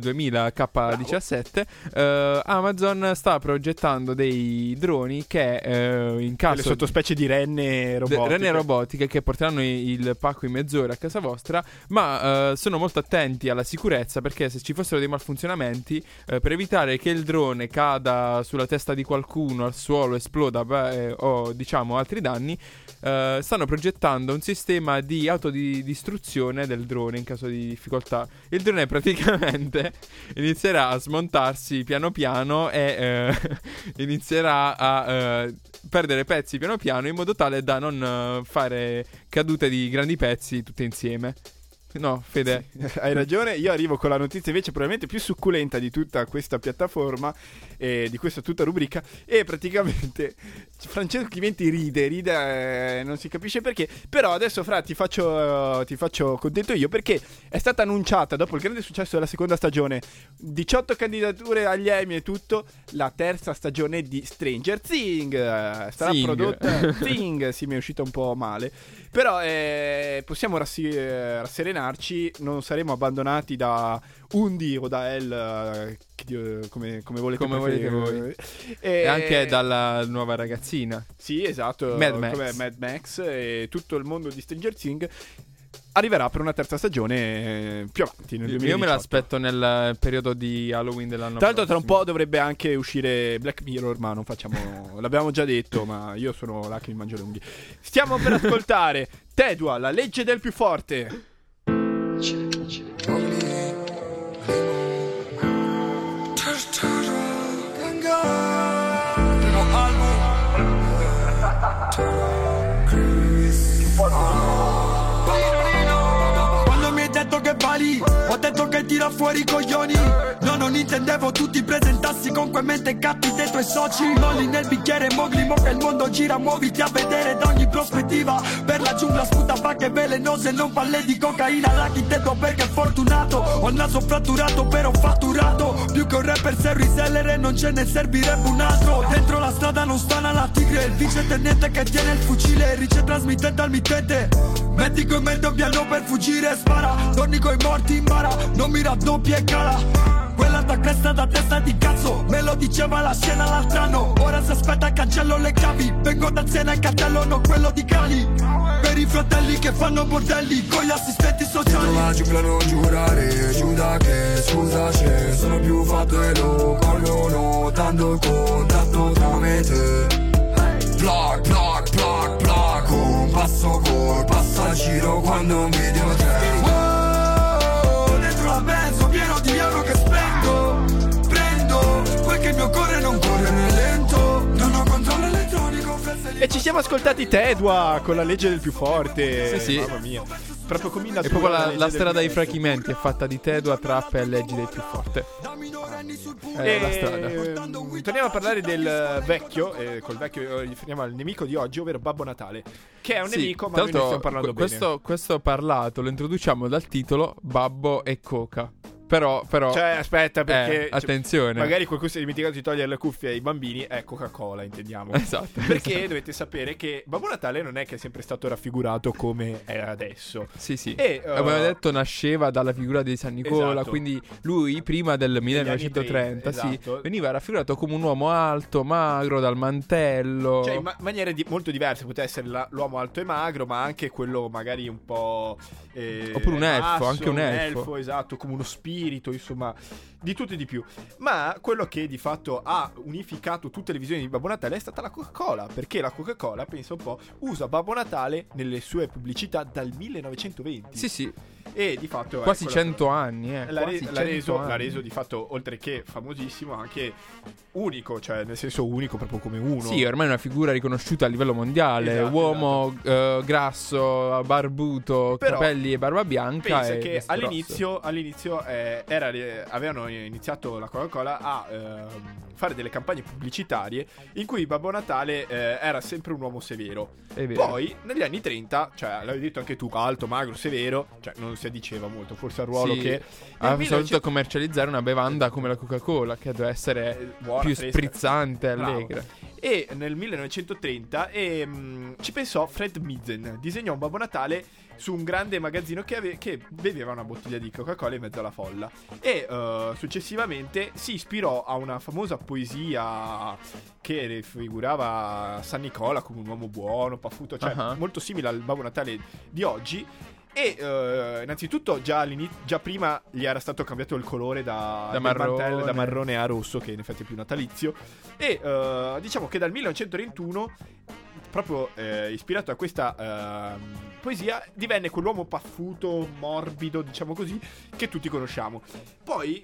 2000K17, Amazon sta progettando dei droni che in caso delle sottospecie di renne robotiche che porteranno il pacco in mezz'ora a casa vostra, ma sono molto attenti alla sicurezza, perché se ci fossero dei malfunzionamenti, per evitare che il drone cada sulla testa di qualcuno, al suolo, esploda o diciamo altri danni, stanno progettando un sistema di autodistruzione del drone in caso di difficoltà. Il drone praticamente inizierà a smontarsi piano piano e inizierà a perdere pezzi piano piano, in modo tale da non fare cadute di grandi pezzi tutte insieme. No, Fede, sì, hai ragione. Io arrivo con la notizia invece probabilmente più succulenta di tutta questa piattaforma e di questa tutta rubrica. E praticamente Francesco Chiventi ride, non si capisce perché. Però adesso Fra ti faccio contento io, perché è stata annunciata, dopo il grande successo della seconda stagione, 18 candidature agli Emmy e tutto, la terza stagione di Stranger Things sarà prodotta Thing, sì, mi è uscita un po' male, però possiamo rasserenarci, non saremo abbandonati da Undi o da El, come volete voi, e anche dalla nuova ragazzina. Sì, esatto, come Mad Max, e tutto il mondo di Stranger Things arriverà per una terza stagione più avanti nel 2018. Io me l'aspetto nel periodo di Halloween dell'anno prossimo. Tra l'altro tra un po' prossimo dovrebbe anche uscire Black Mirror, ma non facciamo l'abbiamo già detto, ma io sono là che mi mangio le unghie. Stiamo per ascoltare Tedua, la legge del più forte. Primo album mali. Ho detto che tira fuori i coglioni. No, non intendevo tu ti presentassi con quei mente catti dei tuoi soci. Nolli nel bicchiere mogli, mo che il mondo gira, muoviti a vedere da ogni prospettiva. Per la giungla sputa vacche velenose, non palle di cocaina. La chitteto perché è fortunato. Ho il naso fratturato però fatturato. Più che un rapper Harry Seller non ce ne servirebbe un altro. Dentro la strada non stana la tigre, il vicetenente che tiene il fucile, rice trasmittente al mittente. Metti con me dobbiano per fuggire, spara, torni coi morti in bara, non mi raddoppia e cala. Quella da cresta da testa di cazzo, me lo diceva la scena l'altro anno. Ora si aspetta cancello le chiavi, vengo da Siena e cartello, non quello di Cali. Per i fratelli che fanno bordelli, con gli assistenti sociali. La giungla non giurare, giuda che scusa c'è. Sono più fatto e lo cogliono, dando il contatto tra me e te. Plac, plac, plac, plac, un passo col passaggiro quando mi dio te. Wow, dentro la benzo pieno di euro che spendo. Prendo quel che il mio cuore non corre né lento. Non ho controllo elettronico. E ci siamo ascoltati Tedua con la legge del più forte. Sì. Mamma mia. Proprio combina E proprio la strada ai frachimenti è fatta di Tedua, trappa e leggi del più forte. È la strada. Torniamo a parlare del vecchio. Col vecchio riferiamo al nemico di oggi, ovvero Babbo Natale. Che è un nemico, ma noi ne stiamo parlando bene. Questo parlato lo introduciamo dal titolo Babbo e Coca. Però cioè aspetta, perché attenzione, magari qualcuno si è dimenticato di togliere le cuffie ai bambini. È Coca-Cola, intendiamo. Esatto. Perché dovete sapere che Babbo Natale non è che è sempre stato raffigurato come è adesso. Sì. E abbiamo detto nasceva dalla figura di San Nicola. Esatto. Quindi lui prima del 1930 esatto. veniva raffigurato come un uomo alto, magro, dal mantello. Cioè in maniere molto diverse. Poteva essere l'uomo alto e magro, ma anche quello magari un po' oppure un elfo, basso, anche un elfo. Esatto, come uno spirito, insomma, di tutto e di più. Ma quello che di fatto ha unificato tutte le visioni di Babbo Natale è stata la Coca-Cola, perché la Coca-Cola, pensa un po', usa Babbo Natale nelle sue pubblicità dal 1920. Sì. E di fatto quasi 100 anni, l'ha reso di fatto, oltre che famosissimo, anche unico, cioè nel senso unico proprio come uno. Sì, ormai è una figura riconosciuta a livello mondiale. Esatto, uomo grasso, barbuto, però, capelli e barba bianca. Pensa che all'inizio avevano iniziato la Coca-Cola a fare delle campagne pubblicitarie in cui Babbo Natale era sempre un uomo severo. È vero. Poi negli anni 30, cioè l'avevi detto anche tu, alto, magro, severo, cioè non si diceva molto, forse al ruolo che ha voluto commercializzare una bevanda come la Coca-Cola, che deve essere buona, più fresca, sprizzante, allegra. E nel 1930 ci pensò Fred Mizzen, disegnò un Babbo Natale su un grande magazzino che beveva una bottiglia di Coca-Cola in mezzo alla folla. E successivamente si ispirò a una famosa poesia che raffigurava San Nicola come un uomo buono, paffuto, cioè molto simile al Babbo Natale di oggi. E innanzitutto già prima gli era stato cambiato il colore da marrone a rosso, che in effetti è più natalizio. E diciamo che dal 1931, proprio ispirato a questa poesia, divenne quell'uomo paffuto, morbido, diciamo così, che tutti conosciamo. Poi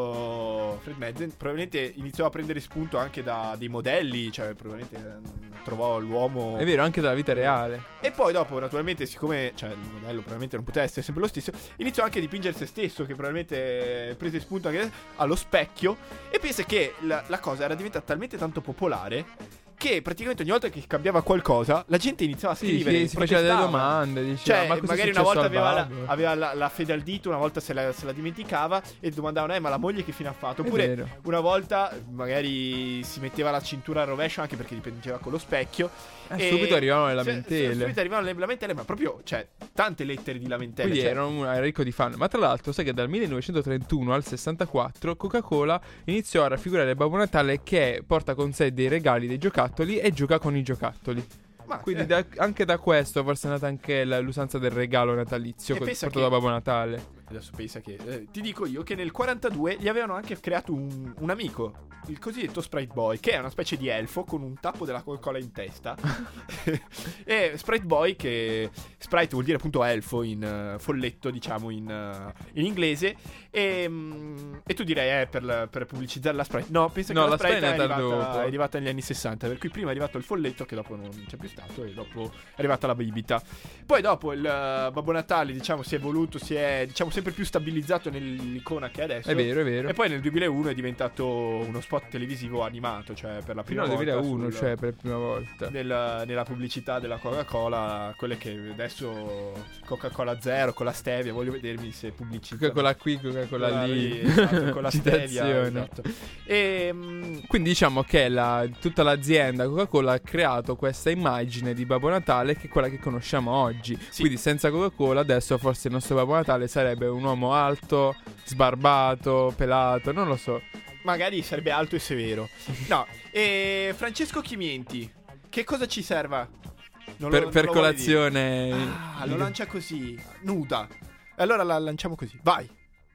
questo Fred Mizzen probabilmente iniziò a prendere spunto anche da dei modelli, cioè probabilmente trovò l'uomo, è vero, anche dalla vita reale. E poi dopo, naturalmente, siccome il modello probabilmente non poteva essere sempre lo stesso, iniziò anche a dipingere se stesso, che probabilmente prese spunto anche allo specchio. E pensa che la cosa era diventata talmente tanto popolare che praticamente ogni volta che cambiava qualcosa la gente iniziava a scrivere, si faceva delle domande, diceva, cioè ma magari una volta aveva la fede al dito, una volta se la dimenticava e domandavano ma la moglie che fine ha fatto, oppure una volta magari si metteva la cintura al rovescio, anche perché dipingeva con lo specchio, e subito arrivavano le lamentele. Ma proprio, cioè, tante lettere di lamentele. Quindi era ricco di fan. Ma tra l'altro sai che dal 1931 al 64 Coca-Cola iniziò a raffigurare Babbo Natale che porta con sé dei regali, dei giocattoli, e gioca con i giocattoli. Quindi anche da questo forse è nata anche l'usanza del regalo natalizio portato da Babbo Natale. Adesso pensa che ti dico io che nel 42 gli avevano anche creato un amico, il cosiddetto Sprite Boy, che è una specie di elfo con un tappo della Coca-Cola in testa. E Sprite Boy, che Sprite vuol dire appunto elfo in folletto, diciamo in inglese. E tu direi per pubblicizzare la Sprite. No, pensa che la Sprite è arrivata negli anni 60, per cui prima è arrivato il folletto, che dopo non c'è più stato, e dopo è arrivata la bibita. Poi dopo il Babbo Natale, diciamo, si è sempre più stabilizzato nell'icona che è adesso. È vero, è vero. E poi nel 2001 è diventato uno spot televisivo animato, cioè per la prima Fino al volta 2001, cioè per la prima volta. nella pubblicità della Coca-Cola, quelle che adesso Coca-Cola Zero con la stevia, voglio vedermi se pubblicizzano. Coca-Cola qui, Coca-Cola lì. Esatto, con la stevia, Citazione. esatto. E quindi diciamo che tutta l'azienda Coca-Cola ha creato questa immagine di Babbo Natale che è quella che conosciamo oggi. Sì. Quindi senza Coca-Cola adesso forse il nostro Babbo Natale sarebbe un uomo alto, sbarbato, pelato, non lo so. magari sarebbe alto e severo. No, e Francesco Chimienti, che cosa ci serva? Per colazione. Lo lancia così, nuda. Allora la lanciamo così, vai.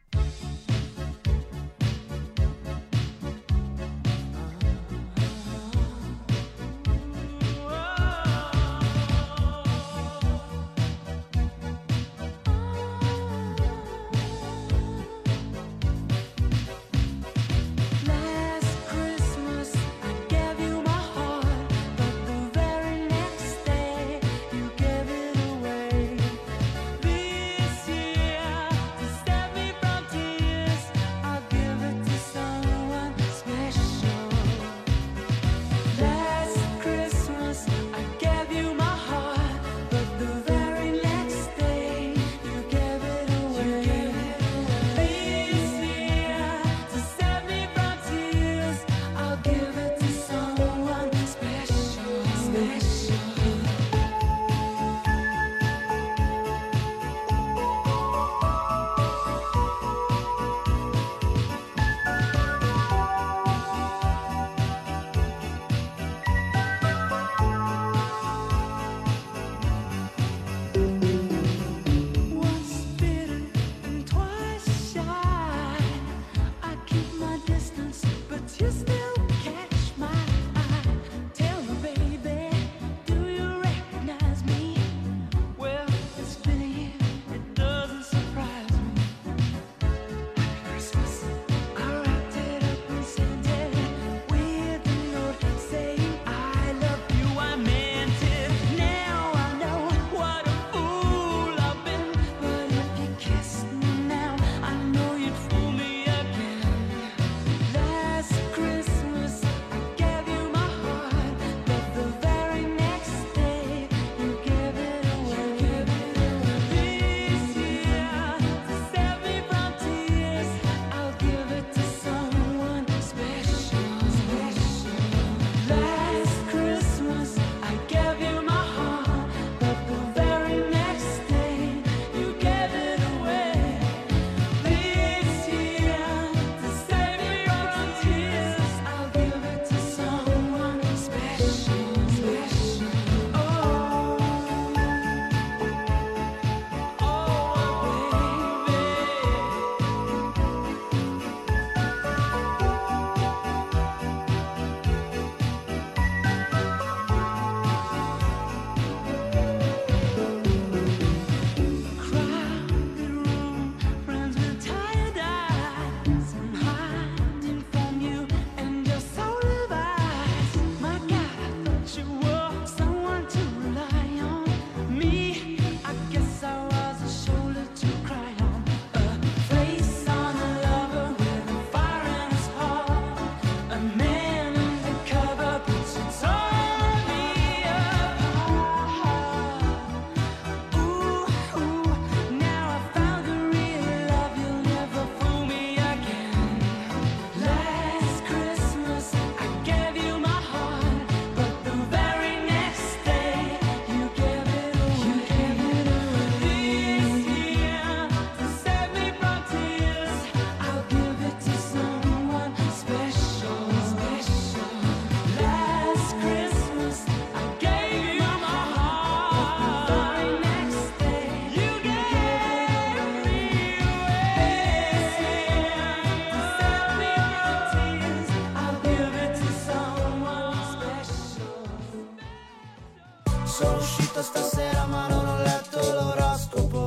Sono uscito stasera ma non ho letto l'oroscopo.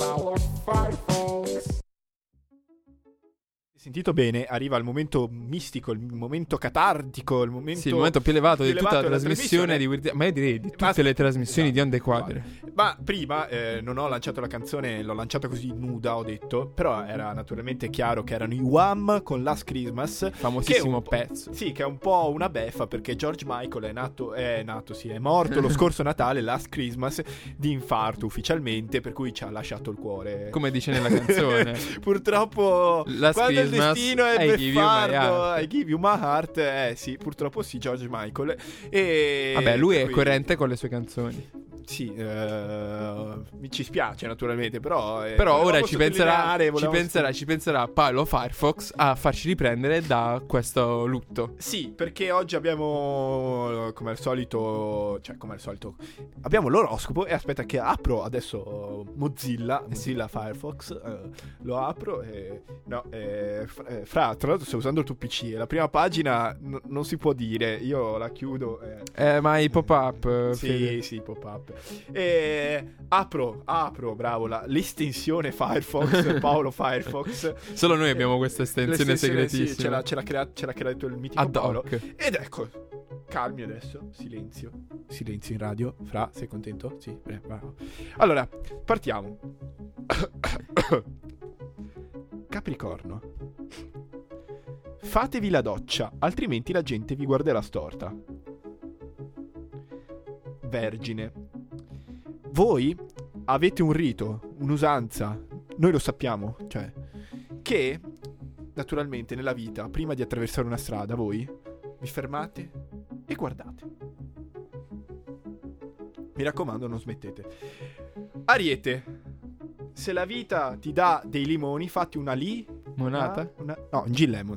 Sentito bene, arriva il momento mistico, il momento catartico, il momento più elevato di tutta la trasmissione di Weird. Ma io direi di tutte le trasmissioni di Onde Quadre. Ma prima non ho lanciato la canzone, l'ho lanciata così nuda, ho detto. Però era naturalmente chiaro che erano i Wham con Last Christmas. Famosissimo pezzo. Sì, che è un po' una beffa, perché George Michael è morto lo scorso Natale, Last Christmas, di infarto ufficialmente, per cui ci ha lasciato il cuore. Come dice nella canzone. Purtroppo Last quando Christmas, il destino è I give you my beffardo, heart. I give you my heart. Sì, purtroppo sì, George Michael. E Vabbè, lui è quindi- coerente con le sue canzoni. Sì, mi ci spiace naturalmente, però Però ora volevamo ci penserà, sottolineare, ci penserà Paolo Firefox a farci riprendere da questo lutto. Sì, perché oggi abbiamo come al solito abbiamo l'oroscopo. E aspetta che apro adesso Mozilla Firefox, lo apro e fra, tra l'altro sto usando il tuo PC e la prima pagina non si può dire, io la chiudo. Ma i pop-up, Fede. Sì, pop-up. E apro, bravo, l'estensione Firefox, Paolo Firefox. Solo noi abbiamo questa estensione segretissima. Sì, ce l'ha creato il mitico Ad Paolo. hoc. Ed ecco, calmi adesso, silenzio in radio. Fra, sei contento? Sì, bravo. Allora, partiamo. Capricorno. Fatevi la doccia, altrimenti la gente vi guarderà storta. Vergine. Voi avete un rito, un'usanza, noi lo sappiamo, cioè, che naturalmente nella vita, prima di attraversare una strada, voi vi fermate e guardate. Mi raccomando, non smettete. Ariete. Se la vita ti dà dei limoni, fatti una Monata? No, un G-Lemon.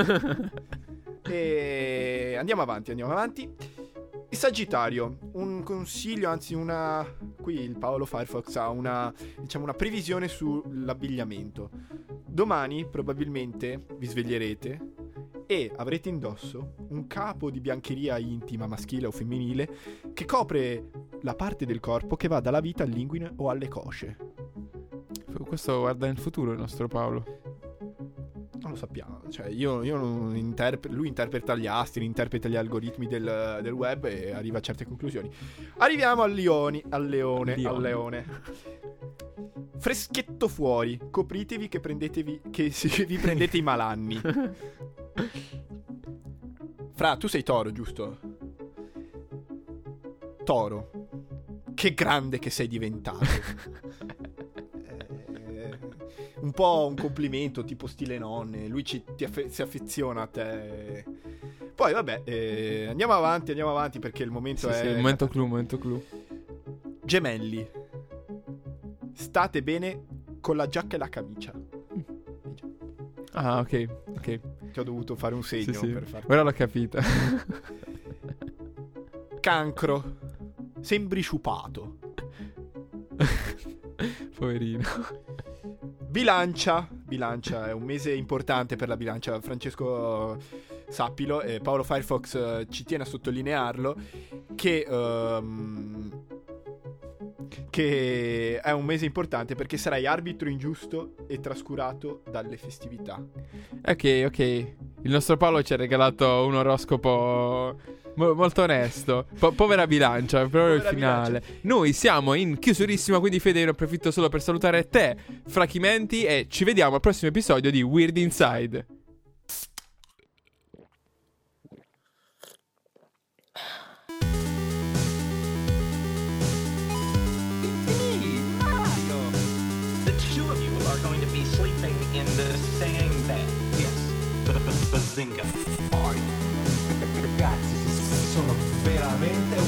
E andiamo avanti. Il Sagittario, un consiglio, anzi qui il Paolo Firefox ha una previsione sull'abbigliamento. Domani probabilmente vi sveglierete e avrete indosso un capo di biancheria intima maschile o femminile che copre la parte del corpo che va dalla vita all'inguine o alle cosce. Questo guarda nel futuro il nostro Paolo. Non lo sappiamo, cioè io non lui interpreta gli astri, interpreta gli algoritmi del web e arriva a certe conclusioni. Arriviamo al leone. Freschetto fuori, copritevi che vi prendete i malanni. Fra, tu sei toro, giusto? Toro. Che grande che sei diventato. Un po' un complimento, tipo stile nonne. Lui si affeziona a te. Poi vabbè, andiamo avanti perché il momento è... Sì, il momento clou. Gemelli. State bene con la giacca e la camicia. Ah, ok. Ti ho dovuto fare un segno per farti. Ora l'ho capita. Cancro. Sembri sciupato. Poverino. Bilancia è un mese importante per la bilancia. Francesco, sappilo, e Paolo Firefox ci tiene a sottolinearlo che è un mese importante perché sarai arbitro ingiusto e trascurato dalle festività. Ok. Il nostro Paolo ci ha regalato un oroscopo molto onesto. Povera bilancia, però il finale. Bilancia. Noi siamo in chiusurissima, quindi Fede, io ne approfitto solo per salutare te, Fra Chimenti, e ci vediamo al prossimo episodio di Weird Inside. The two of you are going to be sleeping in the same bed. Yes. Bazinga. Ragazzi, sono veramente